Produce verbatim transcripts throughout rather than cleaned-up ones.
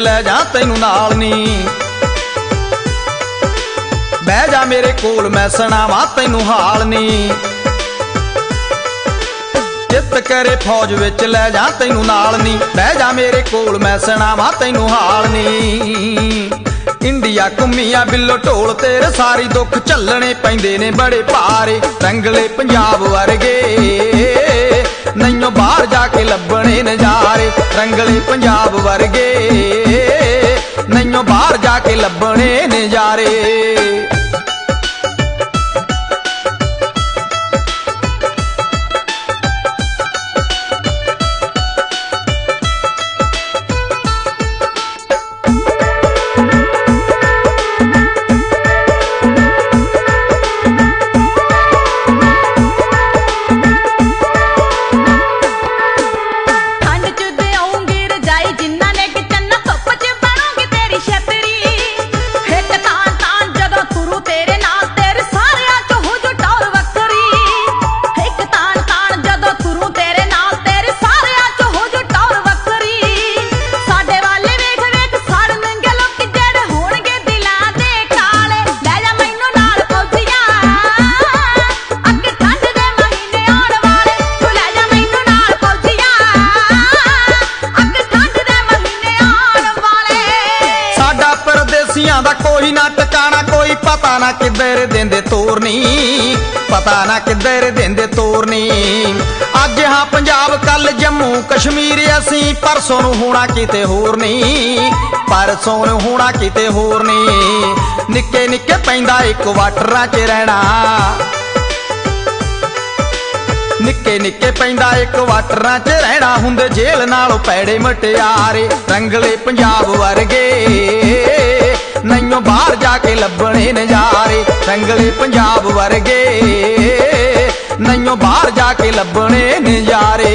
लै जा तैनू नाल नी। बह जा मेरे कोल मैं सुणावां तैनू हाल नी। चित करे फौज विच लै जा तैनू नाल नी। बह जा मेरे कोल मैं सुणावां तैनू हाल नी। इंडिया घुमिया बिल्लो ढोल तेरे सारी दुख झल्लने पैंदे ने बड़े भारे। रंगले पंजाब वर्गे नैयों बाहर जाके लभणे नजारे। रंगले पंजाब वर्गे नैयों बाहर जाके लभणे नजारे। कोई ना टकाना कोई पता ना किधर देंदे तोरनी। पता ना किधर देंदे तोरनी। अज हाँ पंजाब कल जम्मू कश्मीर असी परसों नूं होना किते होर नहीं। परसों नूं होना किते होर नहीं। निक्के निक्के पैंदा इक वाटरां च रहना। निक्के निक्के पैंदा इक वाटरां च रहना। हुंदे जेल नालों पैड़े मटियारे। रंगले पंजाब वर्गे नैयों बाहर जाके लभणे नजारे। रंगले पंजाब वर्गे नैयों बाहर जाके लभणे नजारे।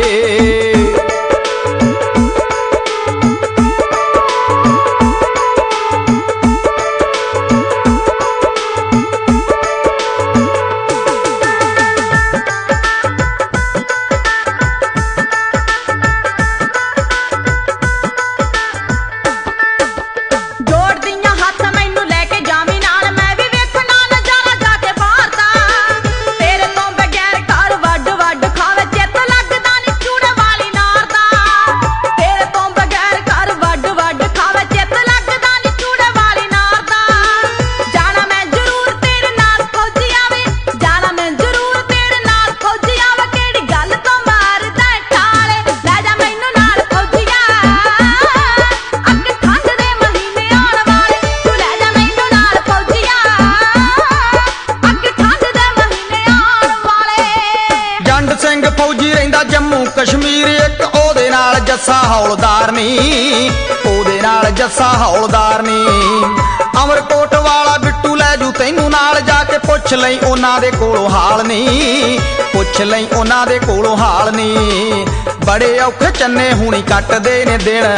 फौजी रहिंदा जम्मू कश्मीर एक ओदे नाल जस्सा हौलदार नी। ओदे नाल जस्सा हौलदार नी। अमरकोट वाला बिट्टू लै जू तैनू नाल जाके पुछ लई उन्हां दे कोलों हाल नी। पुछ लई उन्हां दे कोलों हाल नी। बड़े औखे चन्ने हुणी कटदे ने दिन।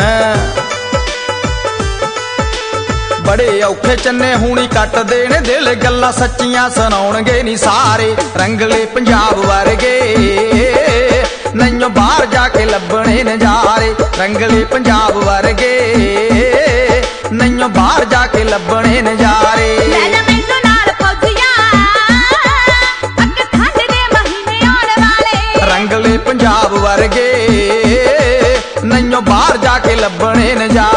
बड़े औखे चन्ने हुणी कटदे ने दिल। गल्लां सच्चियां सुणाउणगे नी सारे। रंगले पंजाब वर्गे नैयों बाहर जाके लभणे नजारे। रंगले पंजाब वर्गे नैयों बाहर जाके लभणे नजारे। रंगले पंजाब वर्गे नैयों बाहर जाके लभणे नजारे।